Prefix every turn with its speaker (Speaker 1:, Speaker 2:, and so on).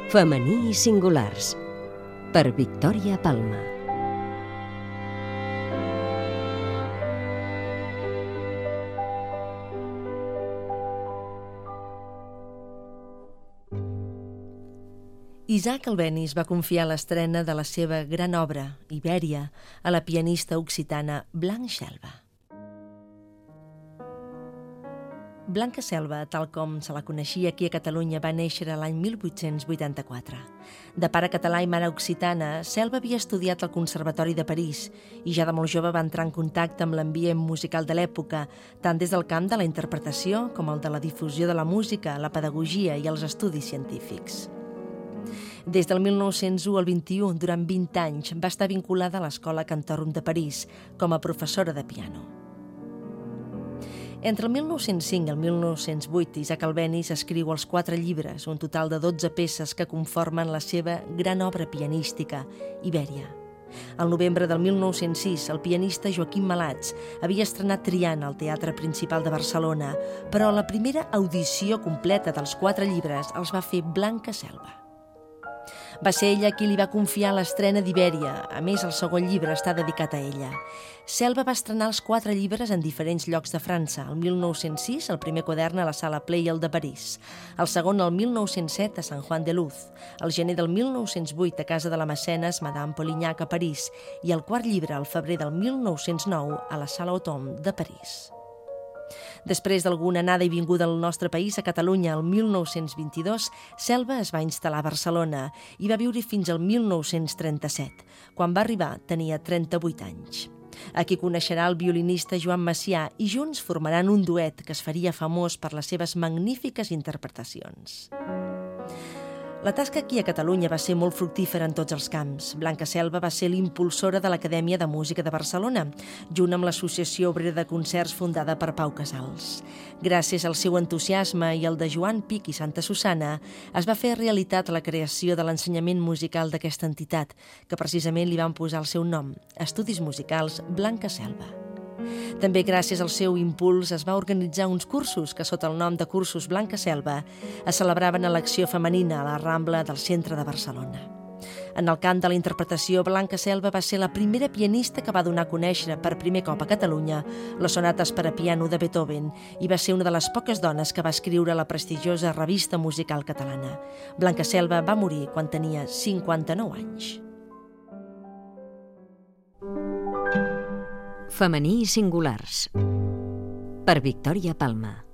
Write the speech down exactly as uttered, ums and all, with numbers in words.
Speaker 1: Femení i singulars, per Victòria Palma.
Speaker 2: Isaac Albéniz va confiar l'estrena de la seva gran obra, Ibèria, a la pianista occitana Blanca Selva. Blanca Selva, tal com se la coneixia aquí a Catalunya, va néixer l'any mil vuit-cents vuitanta-quatre. De pare català i mare occitana, Selva havia estudiat al Conservatori de París i ja de molt jove va entrar en contacte amb l'ambient musical de l'època, tant des del camp de la interpretació com el de la difusió de la música, la pedagogia i els estudis científics. Des del mil nou-cents u al vint-i-u, durant vint anys, va estar vinculada a l'Escola Cantorum de París com a professora de piano. Entre el mil nou-cents cinc i el mil nou-cents vuit, Isaac Albéniz escriu els quatre llibres, un total de dotze peces que conformen la seva gran obra pianística, Ibèria. Al novembre del mil nou-cents sis, el pianista Joaquim Malats havia estrenat Triana al Teatre Principal de Barcelona, però la primera audició completa dels quatre llibres els va fer Blanca Selva. Va ser ella qui li va confiar l'estrena d'Ibèria. A més, el segon llibre està dedicat a ella. Selva va estrenar els quatre llibres en diferents llocs de França. El mil nou-cents sis, el primer quadern a la Sala Pleyel de París. El segon, el mil nou-cents set, a Sant Juan de Luz. El gener del mil nou-cents vuit, a casa de la mecenes Madame Polignac a París. I el quart llibre, al febrer del mil nou-cents nou, a la Sala Automne de París. Després d'alguna anada i vinguda al nostre país, a Catalunya, el mil nou-cents vint-i-dos, Selva es va instal·lar a Barcelona i va viure fins al mil nou-cents trenta-set. Quan va arribar, tenia trenta-vuit anys. Aquí coneixerà el violinista Joan Macià i junts formaran un duet que es faria famós per les seves magnífiques interpretacions. La tasca aquí a Catalunya va ser molt fructífera en tots els camps. Blanca Selva va ser l'impulsora de l'Acadèmia de Música de Barcelona, junt amb l'Associació Obrera de Concerts fundada per Pau Casals. Gràcies al seu entusiasme i al de Joan Pich i Santa Susana, es va fer realitat la creació de l'ensenyament musical d'aquesta entitat, que precisament li van posar el seu nom, Estudis Musicals Blanca Selva. També gràcies al seu impuls es va organitzar uns cursos que, sota el nom de Cursos Blanca Selva, es celebraven a l'Acció Femenina a la Rambla del centre de Barcelona. En el camp de la interpretació, Blanca Selva va ser la primera pianista que va donar a conèixer per primer cop a Catalunya les sonates per a piano de Beethoven i va ser una de les poques dones que va escriure la prestigiosa Revista Musical Catalana. Blanca Selva va morir quan tenia cinquanta-nou anys.
Speaker 1: Femení i singulars, per Victòria Palma.